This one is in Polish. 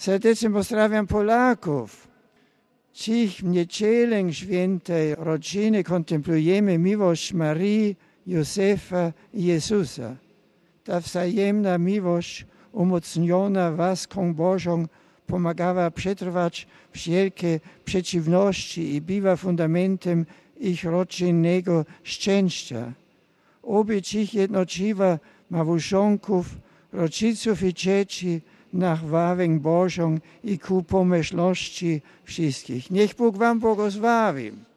Serdecznie pozdrawiam Polaków. Dziś w niedzielę świętej rodziny kontemplujemy miłość Marii, Józefa i Jezusa. Ta wzajemna miłość umocniona łaską Bożą pomagała przetrwać wszelkie przeciwności i była fundamentem ich rodzinnego szczęścia. Obie dziś jednoczyła małżonków, rodziców i dzieci na chwałę Bożą i ku pomyślności wszystkich. Niech Bóg wam błogosławi.